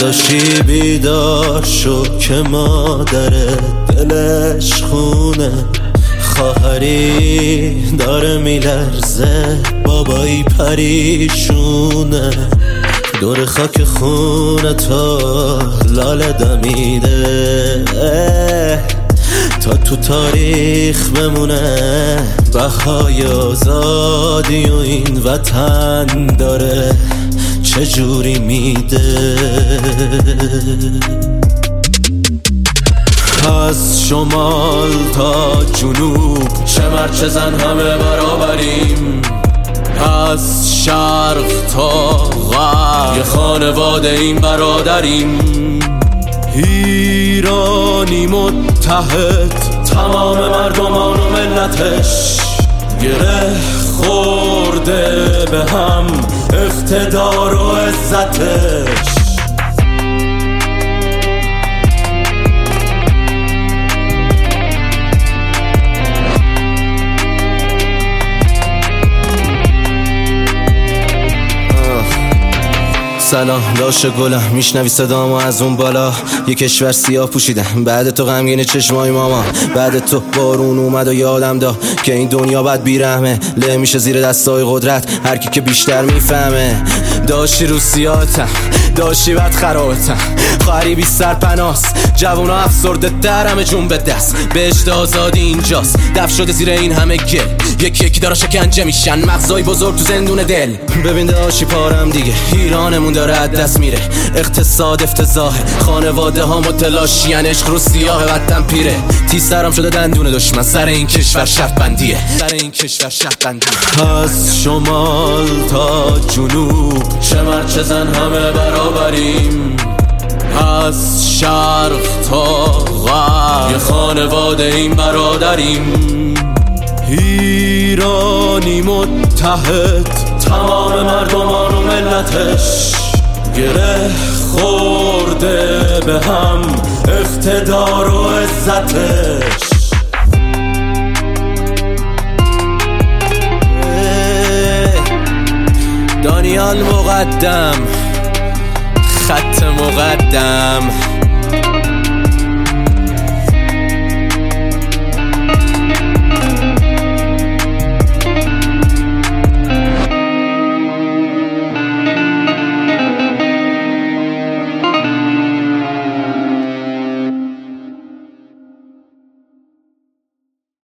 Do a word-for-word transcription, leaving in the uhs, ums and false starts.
داداشی بیدار شو که مادره دلش خونه، خواهری داره میلرزه، بابایی پریشونه، دور خاک خونه تا لاله دمیده تا تو تاریخ بمونه. بهای آزادی و این وطن داره چجوری میده. از شمال تا جنوب چه مرد چه زن همه برابریم، از شرق تا غرب یه خانواده این برادریم. ایرانی متحد تمام مردمان و ملتش، گره خورده به هم اقتدار و عزتش. سلام داش گلم، میشنوی صدامو از اون بالا، یه کشور سیاه پوشیدم بعد تو غمگین چشمای ماما، بعد تو بارون اومد و یادم دا که این دنیا بد بیرحمه، له میشه زیر دستای قدرت هر کی که بیشتر میفهمه. داشتی رو سیاتم، داشتی بد خرابتم، خواهری بی سرپناست، جوونا افسرده در همه جون به دست، بهشت آزادی اینجاست، دف شده زیر این همه گل، یکی یکی دارا شکنجه میشن، مغزای بزرگ تو زندون دل. ببین داشتی پارم دیگه، ایرانمون داره از دست میره، اقتصاد افتضاحه، خانواده ها متلاشیان، عشق رو سیاه وطن پیره، تیز سرم شده دندون دشمن، سر این کشور شرط بندیه، سر این کشور شرط بندیه. از شمال تا جنوب چه مرد چه زن همه برابریم، از شرق تا غرب یه خانواده این برادریم. ایرانی متحد تمام مردمان و ملتش، گره خورده به هم اقتدار و عزتش. دانیال مقدم، خط مقدم.